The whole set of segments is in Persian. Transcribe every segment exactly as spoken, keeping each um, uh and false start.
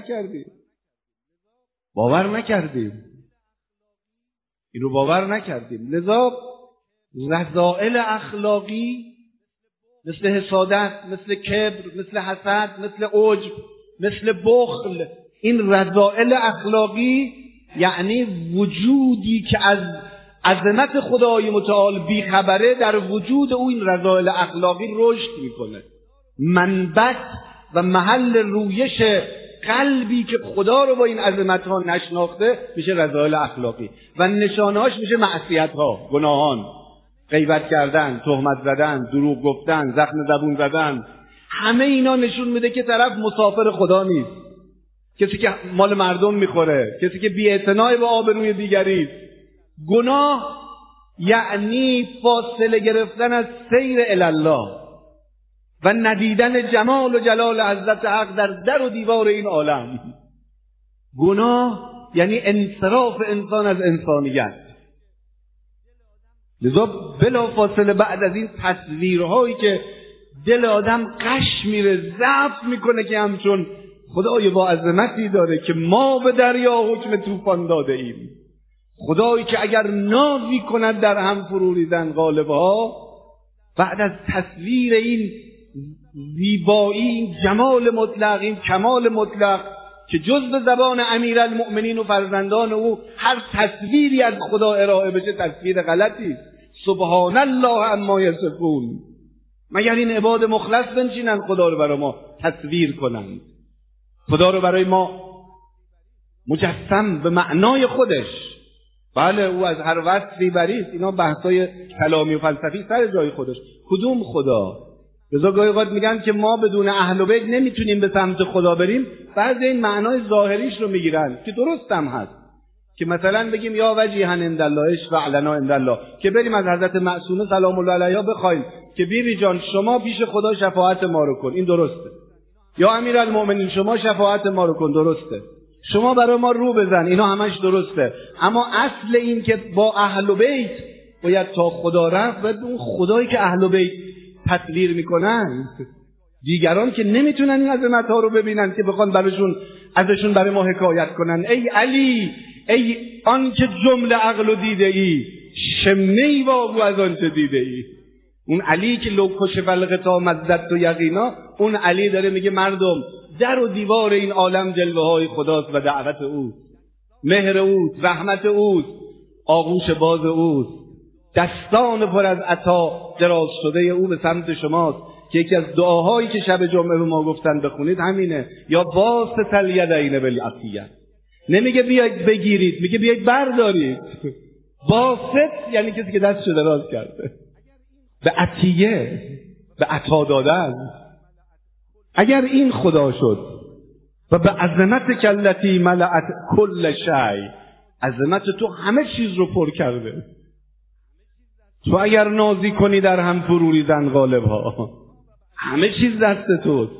نکردیم، باور نکردیم، این رو باور نکردیم. لذا رذائل اخلاقی مثل حسادت، مثل کبر، مثل حسد، مثل عجب، مثل بخل، این رذائل اخلاقی یعنی وجودی که از عظمت خدای متعال بیخبره، در وجود او این رذائل اخلاقی رشد میکنه. منبت و محل رویش قلبی که خدا رو با این عظمت‌ها نشناخته میشه رذائل اخلاقی و نشانه‌هاش میشه معصیت‌ها، گناهان، غیبت کردن، تهمت زدن، دروغ گفتن، زخم زبون زدن. همه اینا نشون میده که طرف مسافر خدا نیست، کسی که مال مردم میخوره، کسی که بی‌اعتنا به آبروی دیگری است. گناه یعنی فاصله گرفتن از سیر الی الله و ندیدن جمال و جلال حضرت حق در در و دیوار این عالم. گناه یعنی انصراف انسان از انسانیت. لذا بلا فاصله بعد از این تصویرهایی که دل آدم قش میره، ضعف میکنه که همچون خدای با عظمتی داره که ما به دریا حکم طوفان داده ایم، خدایی که اگر نازی کند در هم فرو ریزند غالبها. بعد از تصویر این زیبایی، این جمال مطلق، این کمال مطلق که جز به زبان امیرالمؤمنین و فرزندان او هر تصویری از خدا ارائه بشه تصویر غلطی است. سبحان الله عما یصفون. مگر این عباد مخلص بنشینن خدا رو برای ما تصویر کنند، خدا رو برای ما مجسم به معنای خودش. بله او از هر وصفی بریست، اینا بحثای کلامی و فلسفی سر جای خودش. کدوم خدا؟ لذا گاهی اوقات میگن که ما بدون اهل بیت نمیتونیم به سمت خدا بریم. بعضی این معنای ظاهریش رو میگیرن که درست هم هست، که مثلا بگیم یا وجیها عند الله اشفع لنا عند الله، که بریم از حضرت معصومه سلام الله علیها بخوایم که بیبی جان شما پیش خدا شفاعت ما رو کن، این درسته. یا امیرالمؤمنین شما شفاعت ما رو کن، درسته. شما برای ما رو بزن، اینا همش درسته. اما اصل این که با اهل بیت باید تا خدا رفت، باید اون خدایی که اهل بیت تصویر میکنن، دیگران که نمیتونن این عظمت‌ها رو ببینن که بخوان براشون ازشون برای ما حکایت کنن. ای علی، ای آن که جمله عقل و دیده ای، شمه‌ای واگو از آن چه دیده ای. اون علی که لو کشف الغطا مزدت و یقینا، اون علی داره میگه مردم در و دیوار این عالم جلوه های خداست و دعوت اوست، مهر اوست، رحمت اوست، آغوش باز اوست، دستان پر از عطا دراز شده او به سمت شماست. که یکی از دعاهایی که شب جمعه به ما گفتن بخونید همینه، یا واسط الیدین بالعطیه. نمیگه بیاید بگیرید، میگه بیاید بردارید. واسط یعنی کسی که دستشو دراز کرده به عطیه، به عطا دادن. اگر این خدا شد و به عظمت کلتی ملأت کل شیء، عظمت تو همه چیز رو پر کرده، تو اگر نازی کنی در هم فرو ریزن غالبها، همه چیز دست توست.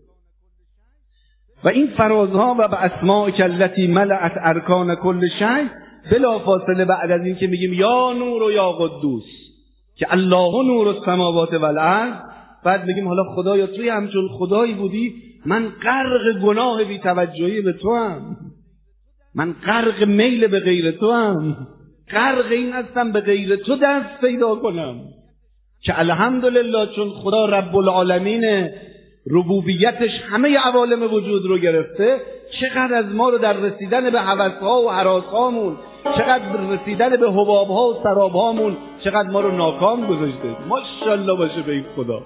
و این فرازها و به اسماء کلتی ملأت ارکان کل شیء، بلا فاصله بعد از این که میگیم یا نور و یا قدوس، که الله نور السماوات والارض، بعد میگیم حالا خدایا توی همچون خدایی بودی من غرق گناه بی توجهی به تو هم، من غرق میل به غیر تو هم، غرق این هستم به غیر تو دست پیدا کنم. که الحمدلله چون خدا رب العالمین ربوبیتش همه عوالم وجود رو گرفته، چقدر از ما رو در رسیدن به هوس‌ها و هراس‌هامون، چقدر رسیدن به حباب‌ها و سراب‌هامون، چقدر ما رو ناکام گذاشته. ماشاءالله باشه به این خدا.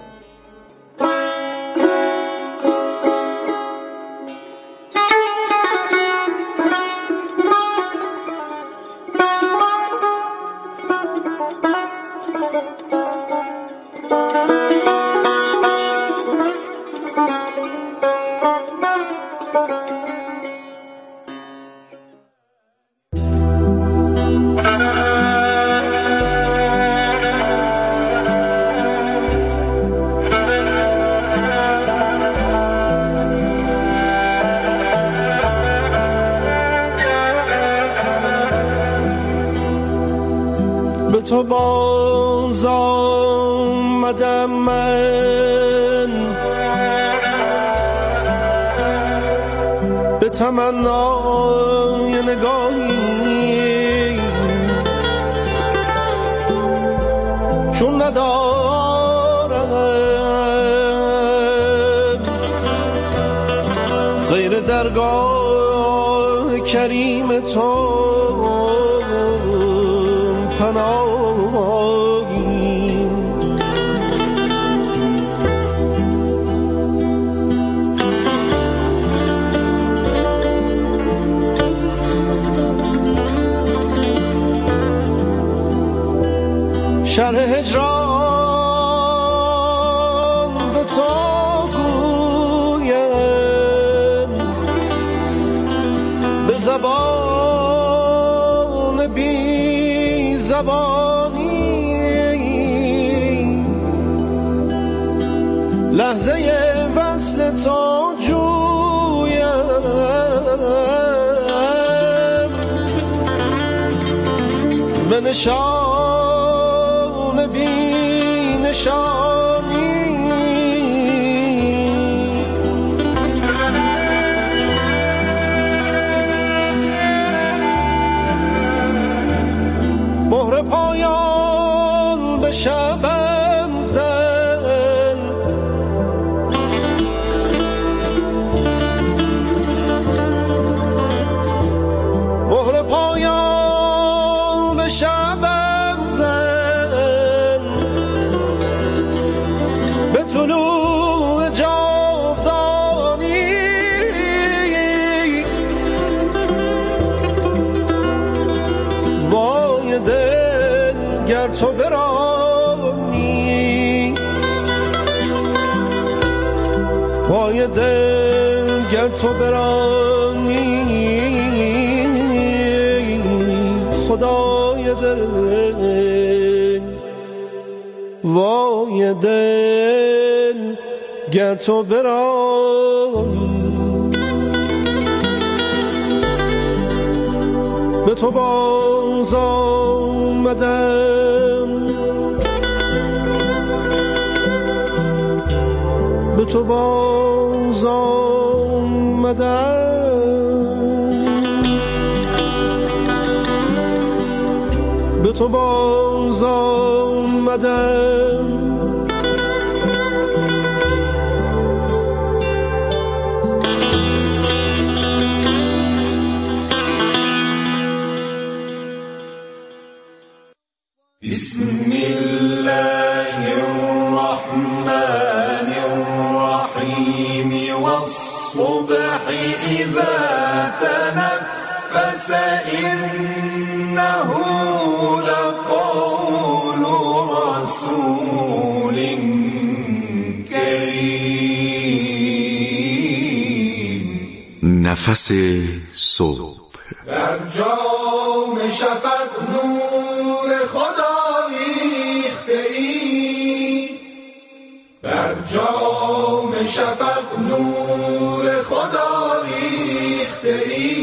تو باز آمدم من، به تمنای نگاهی چون ندارم غیر درگاه کریم تو پناهی. شرح هجران به تو گویم به زبان بی زبانی، لحظه وصل تو جویم به نشان بی نشانی. مهر پایان به شبم زن، مهر پایان به شبم زن، به طلوع جاودانی. وای دل گر تو برانی، وای دل گر تو برانی، خدای دل وای دل گر تو برانی. به تو باز آمدم، به تو باز آمدم، به تو باز آمدم. بسم الله الرحمن الرحيم والصبح إذا تنفس إنه لقول رسول كريم. نفس صبح در جام شفق نور خدا ریخته ای، در جام شفق نور خدا ریخته ای.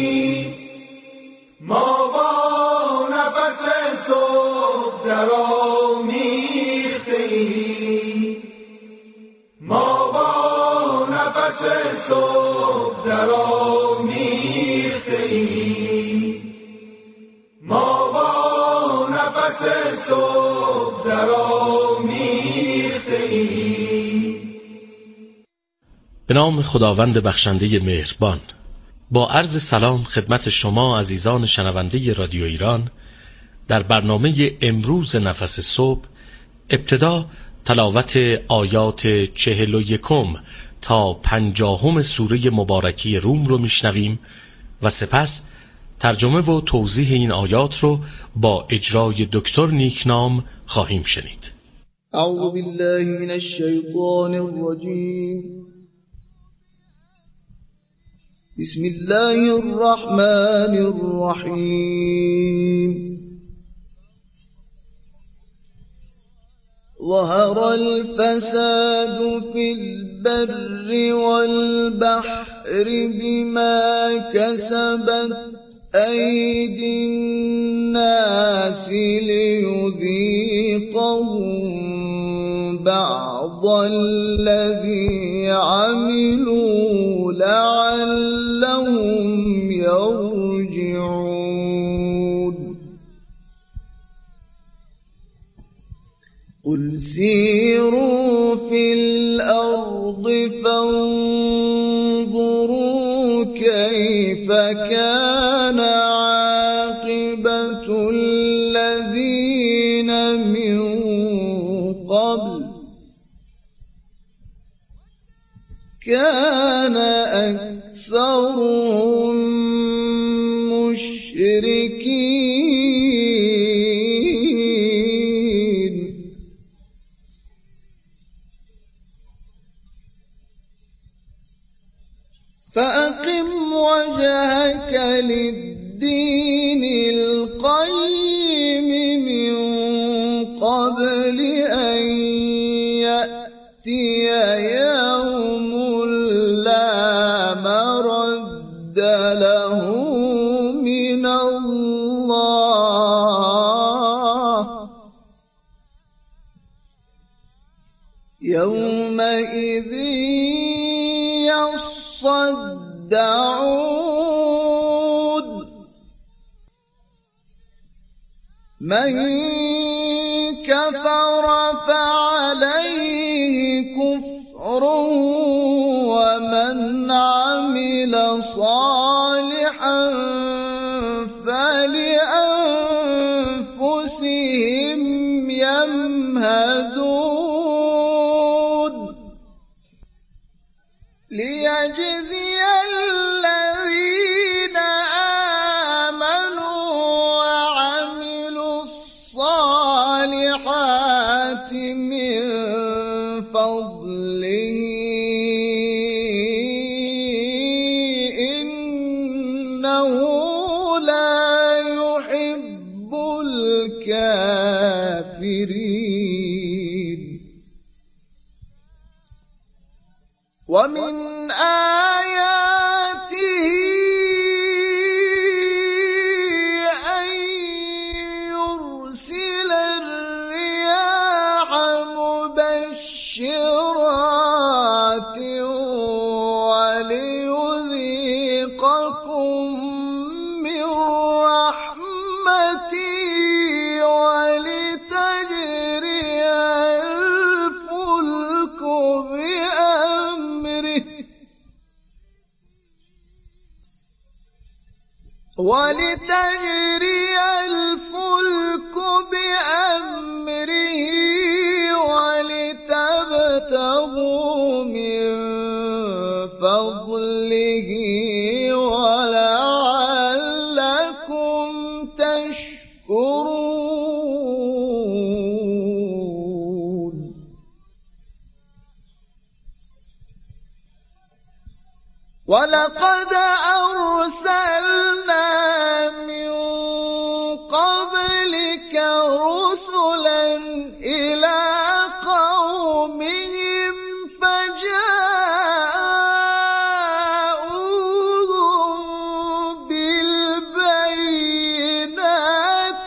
ما با نفس صبح در آمیخته ای، ما با نفس صبح در آمیخته ای، ما با نفس صبح در آمیخته ای. به نام خداوند بخشنده مهربان. با عرض سلام خدمت شما عزیزان شنونده رادیو ایران در برنامه امروز نفس صبح، ابتدا تلاوت آیات چهل و یکم تا پنجاهم سوره مبارکی روم رو میشنویم و سپس ترجمه و توضیح این آیات رو با اجرای دکتر نیکنام خواهیم شنید. اعوذ بالله من الشیطان الرجیم. بسم الله الرحمن الرحیم. ظهر الفساد في البر والبحر بما كسبت أيدي الناس ليذيقهم بعض الذي عملوا لعلهم قل سيروا في الأرض فانظروا كيف كان عاقبة الذين من قبل كان أكثرهم مشركين فأقم وجهك للدين القيم من قبل أن يأتي يوم لا مرد له من الله يومئذ يصدعون من كفر فعليه كفره ومن عمل صالحا فلأنفسهم يمهدون ليجزي الذين آمنوا وعملوا الصالحات من فضله إنه لا يحب الكافرين ومن آياته أن يرسل الرياح مبشرات وليذيقكم من رحمته ولتجري الفلك بأمره ولتجري الفلك بأمره ولتبتغوا من فضله ولعلكم تشكرون ولقد أرسلنا من قبلك رسلا إلى قومهم فجاءوهم بالبينات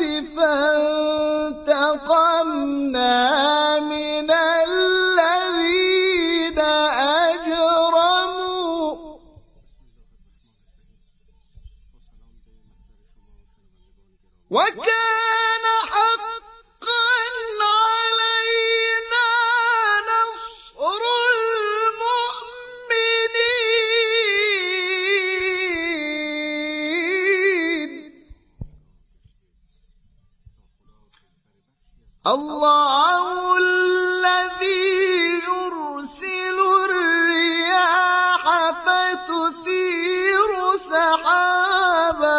فانتقمنا من الذين أجرموا وكان حقا علينا نصر المؤمنين الله الذي يرسل الرياح فتثير سحابا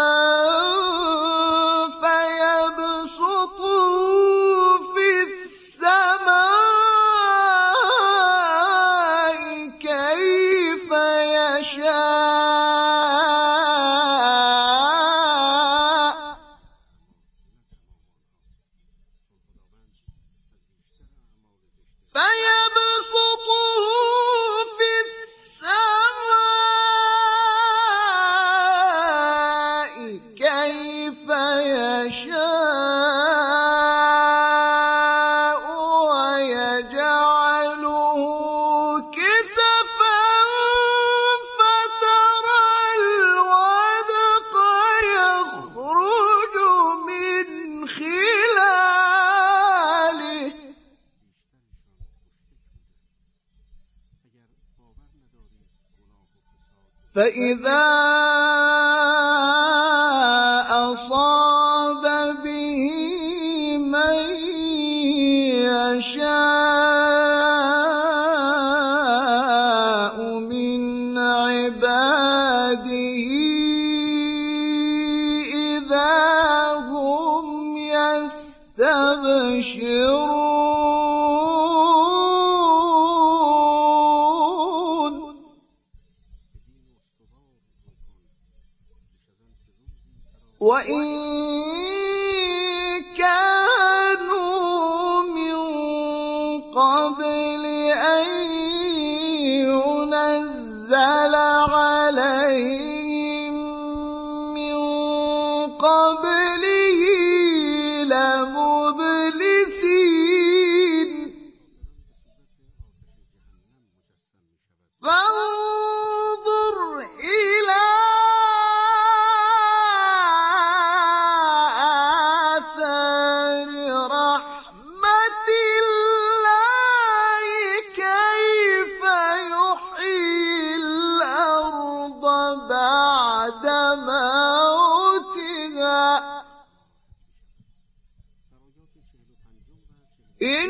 فإذا أصاب به من يشاء من عباده إذا هم يستبشرون وإن كانوا من قبل أن ينزل عليهم من قبله لمبلسين فانظر إلى آثار رحمة الله كيف يحيي الأرض بعد موتها إن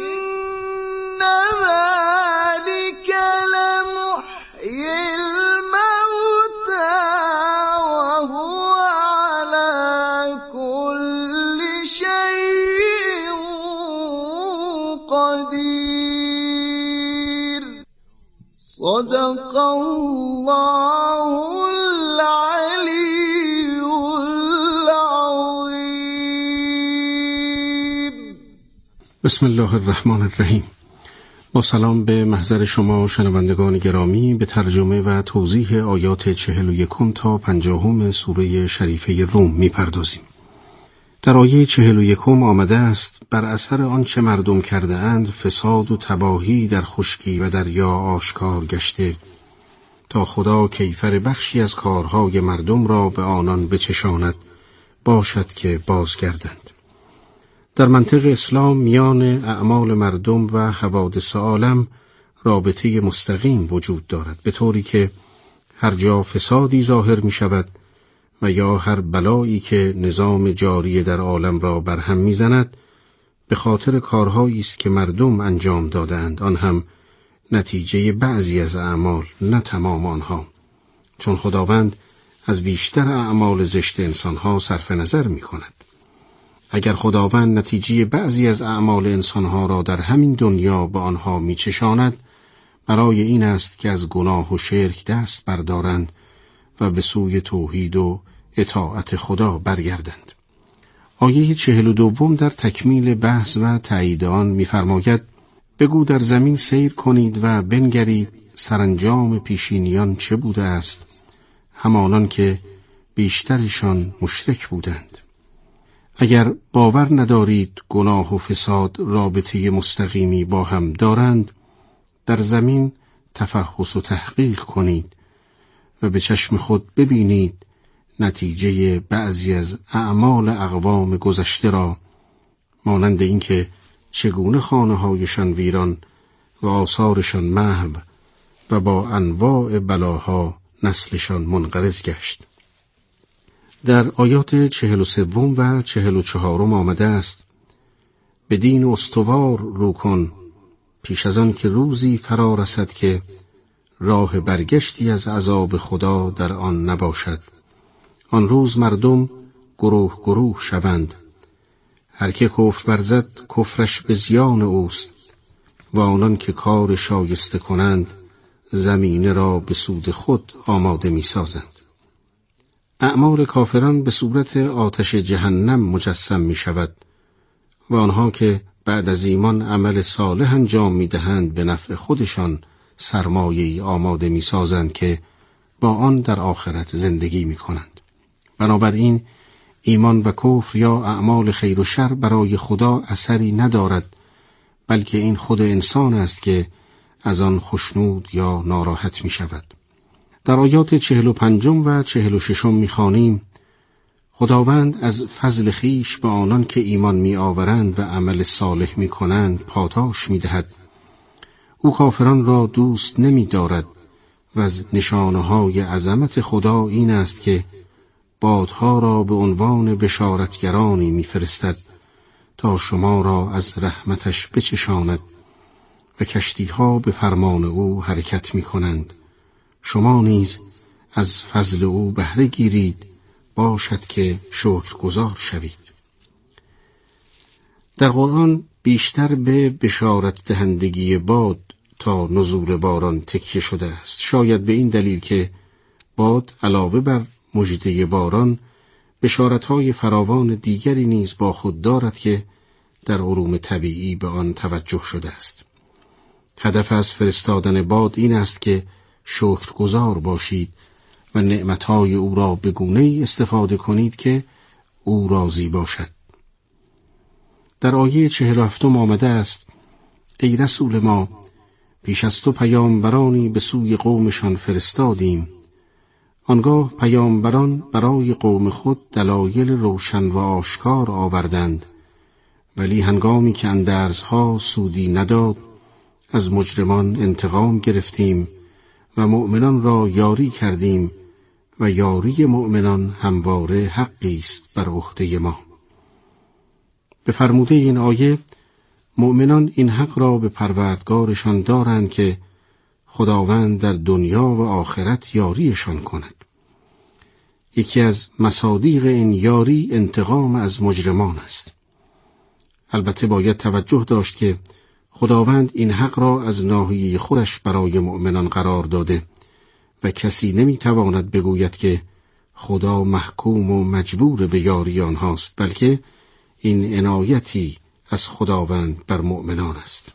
ذلك لمحيي الموتى وهو على كل شيء قدير صدق الله العلي العظيم. بسم الله الرحمن الرحیم. با سلام به محضر شما شنوندگان گرامی به ترجمه و توضیح آیات چهل و یکم تا پنجاهم سوره شریفه روم می پردازیم. در آیه چهل و یکم آمده است بر اثر آنچه مردم کرده اند فساد و تباهی در خشکی و دریا آشکار گشته تا خدا کیفر بخشی از کارهای مردم را به آنان بچشاند باشد که بازگردند. در منطق اسلام میان اعمال مردم و حوادث عالم رابطه مستقیم وجود دارد، به طوری که هر جا فسادی ظاهر می شود و یا هر بلایی که نظام جاری در عالم را برهم می زند به خاطر کارهایی است که مردم انجام دادند، آن هم نتیجه بعضی از اعمال نه تمام آنها، چون خداوند از بیشتر اعمال زشت انسانها صرف نظر می کند. اگر خداوند نتیجه بعضی از اعمال انسانها را در همین دنیا به آنها می چشاند برای این است که از گناه و شرک دست بردارند و به سوی توحید و اطاعت خدا برگردند. آیه چهل و دوم در تکمیل بحث و تایید آن می‌فرماید بگو در زمین سیر کنید و بنگرید سرانجام پیشینیان چه بوده است، همانان که بیشترشان مشرک بودند. اگر باور ندارید گناه و فساد رابطه مستقیمی با هم دارند، در زمین تفحص و تحقیق کنید و به چشم خود ببینید نتیجه بعضی از اعمال اقوام گذشته را، مانند اینکه چگونه خانه‌هایشان ویران و آثارشان محو و با انواع بلاها نسلشان منقرض گشت. در آیات چهل و سوم و چهل و چهارم آمده است به دین استوار رو کن پیش از آن که روزی فرا رسد که راه برگشتی از عذاب خدا در آن نباشد. آن روز مردم گروه گروه شوند، هر که کفر ورزد کفرش به زیان اوست و آنان که کار شایسته کنند زمینه را به سود خود آماده می سازند. اعمال کافران به صورت آتش جهنم مجسم می شود و آنها که بعد از ایمان عمل صالح انجام می دهند به نفع خودشان سرمایه‌ای آماده می سازند که با آن در آخرت زندگی می کنند. بنابراین ایمان و کفر یا اعمال خیر و شر برای خدا اثری ندارد، بلکه این خود انسان است که از آن خشنود یا ناراحت می شود. در آیات چهل و پنجم و چهل و ششم می خوانیم خداوند از فضل خیش به آنان که ایمان می آورند و عمل صالح می کنند پاداش می دهد. او کافران را دوست نمی دارد و از نشانه‌های عظمت خدا این است که بادها را به عنوان بشارتگرانی می‌فرستد تا شما را از رحمتش بچشاند و کشتی‌ها به فرمان او حرکت می‌کنند. شما نیز از فضل او بهره گیرید، باشد که شکرگزار شوید. در قرآن بیشتر به بشارت دهندگی باد تا نزول باران تکیه شده است، شاید به این دلیل که باد علاوه بر مژده باران بشارت‌های فراوان دیگری نیز با خود دارد که در علوم طبیعی به آن توجه شده است. هدف از فرستادن باد این است که شکرگزار باشید و نعمتهای او را به گونه‌ای استفاده کنید که او راضی باشد. در آیه چهل و هفتم آمده است: ای رسول ما، پیش از تو پیامبرانی به سوی قومشان فرستادیم. آنگاه پیامبران برای قوم خود دلایل روشن و آشکار آوردند، ولی هنگامی که اندرزها سودی نداد، از مجرمان انتقام گرفتیم و مؤمنان را یاری کردیم و یاری مؤمنان همواره حقی است بر عهده ما. به فرموده این آیه، مؤمنان این حق را به پروردگارشان دارند که خداوند در دنیا و آخرت یاریشان کند. یکی از مصادیق این یاری انتقام از مجرمان است. البته باید توجه داشت که خداوند این حق را از ناحیه خودش برای مؤمنان قرار داده و کسی نمیتواند بگوید که خدا محکوم و مجبور به یاری آنهاست، بلکه این عنایتی از خداوند بر مؤمنان است.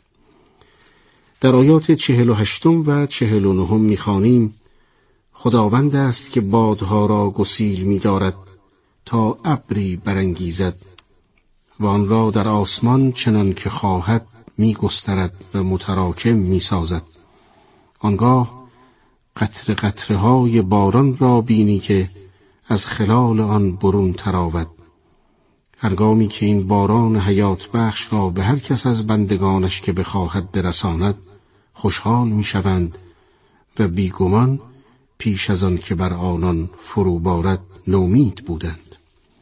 در آیات چهل و هشتم و چهل و نهم می‌خوانیم: خداوند است که بادها را گسیل می‌دارد تا ابری برانگیزد و آن را در آسمان چنان که خواهد می‌گسترد و متراکم می‌سازد. آنگاه قطره قطره های باران را بینی که از خلال آن برون تراود. هنگامی که این باران حیات بخش را به هر کس از بندگانش که بخواهد برساند، خوشحال می‌شوند و بیگمان پیش از آن که بر آنان فرو بارد نومید بودند.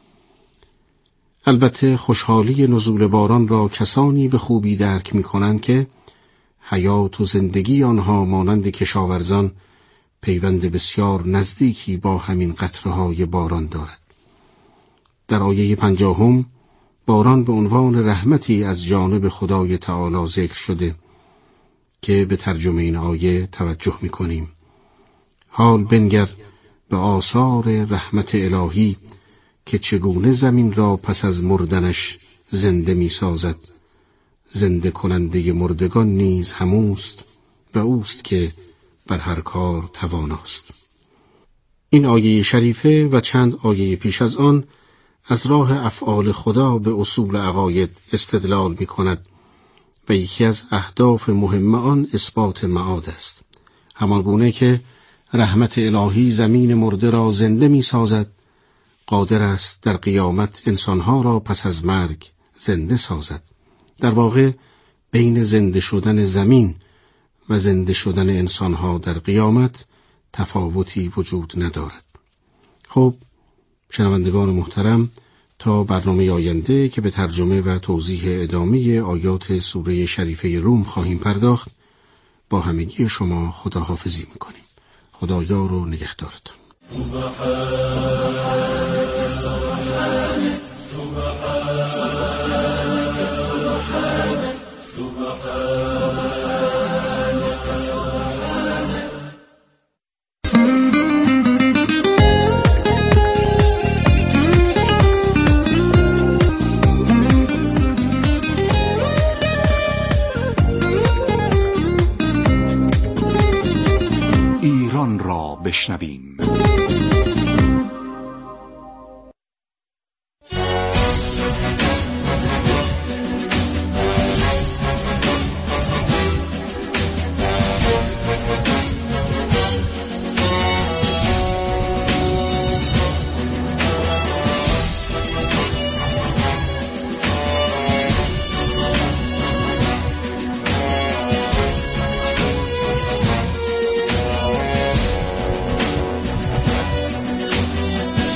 البته خوشحالی نزول باران را کسانی به خوبی درک می‌کنند که حیات و زندگی آنها مانند کشاورزان پیوند بسیار نزدیکی با همین قطره‌های باران دارد. در آیه پنجاهم باران به عنوان رحمتی از جانب خدای تعالی ذکر شده که به ترجمه این آیه توجه می‌کنیم. حال بنگر به آثار رحمت الهی که چگونه زمین را پس از مردنش زنده می‌سازد. زنده کننده مردگان نیز هموست و اوست که بر هر کار تواناست. این آیه شریفه و چند آیه پیش از آن از راه افعال خدا به اصول عقاید استدلال می کند و یکی از اهداف مهم آن اثبات معاد است. همان گونه که رحمت الهی زمین مرده را زنده می سازد، قادر است در قیامت انسانها را پس از مرگ زنده سازد. در واقع بین زنده شدن زمین و زنده شدن انسانها در قیامت تفاوتی وجود ندارد. خب شنوندگان محترم، تا برنامه آینده که به ترجمه و توضیح ادامه آیات سوره شریفه روم خواهیم پرداخت، با همگی شما خداحافظی میکنیم. خدا یار و نگهدارتان. ایران را بشنویم.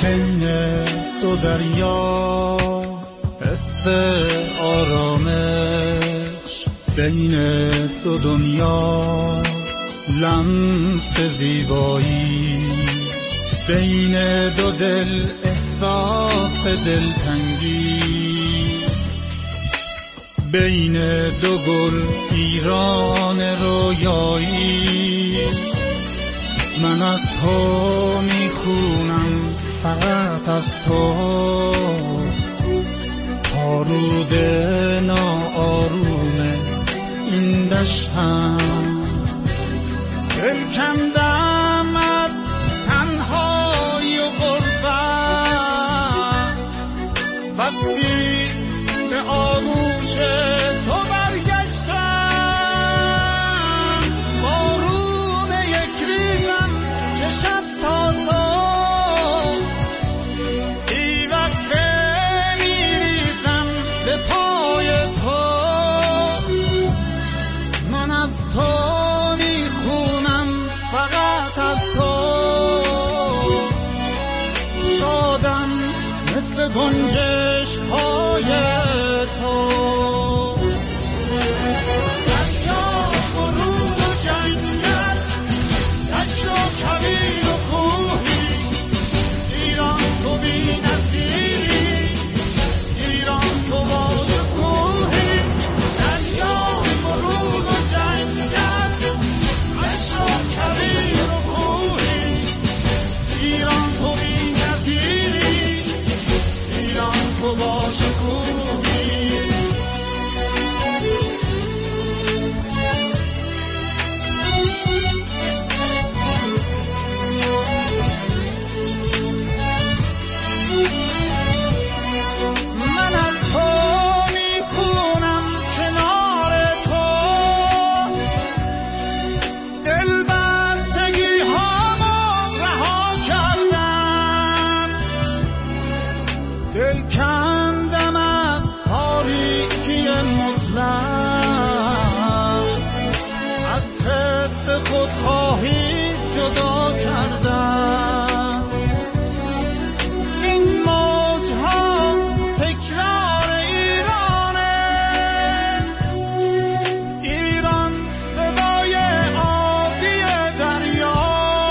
بین دو دریا حس آرامش، بین دو دنیا لمس زیبایی، بین دو دل احساس دلتنگی، بین دو گل ایران رویایی. من از تو میخونم، فقط از تو، آروده ناآرومه این دشتم. دل کندم از تنهایی و غربت، وقتی به آغوش تو برگشتم. بارون یک ریزم که شب تا صبح بی وقفه میریزم به پای تو. من از تو میخونم، فقط از تو، شادم مثل گنجش های تو. دریا و رود و جنگل، دشت و کویر و کوهی، ایران تو بی نظیری، ایران تو با شکوهی. دریا و رود و جنگل، دشت و کویر و کوهی، ایران تو بی نظیری، ایران تو با شکوهی. من از تو میخونم، کنار تو دل بستگی هامو رها کردم. دل کندم از تاریکی مطلق، از حس خودخواهی جدا کردم. این موجها تکرار ایرانه، ایران صدای آبی دریا.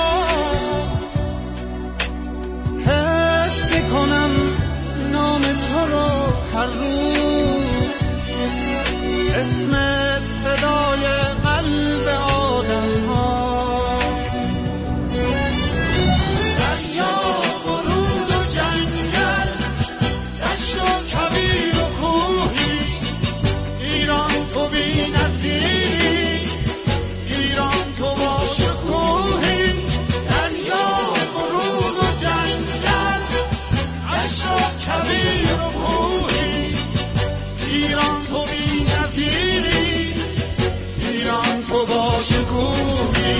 حس میکنم نام تو رو هر روز، اسمت صدای قلب آدم ها. دریا و رود و جنگل، دشت و کویر و کوهی، ایران تو بی نظیری، ایران تو با شکوهی. دریا و رود و جنگل، دشت و کویر و کوهی، ایران تو بی نظیری، ایران تو با شکوهی.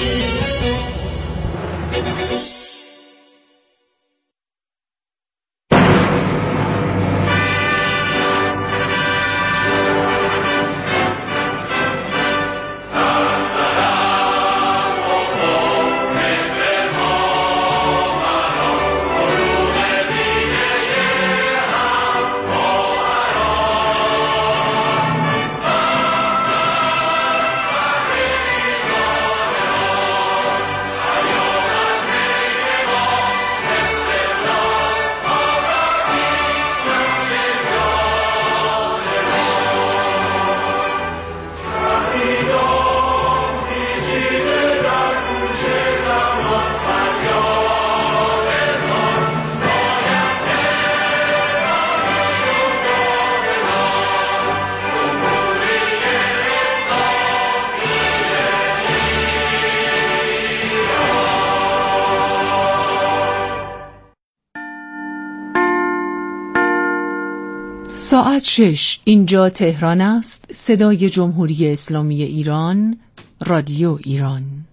ساعت شش، اینجا تهران است. صدای جمهوری اسلامی ایران، رادیو ایران.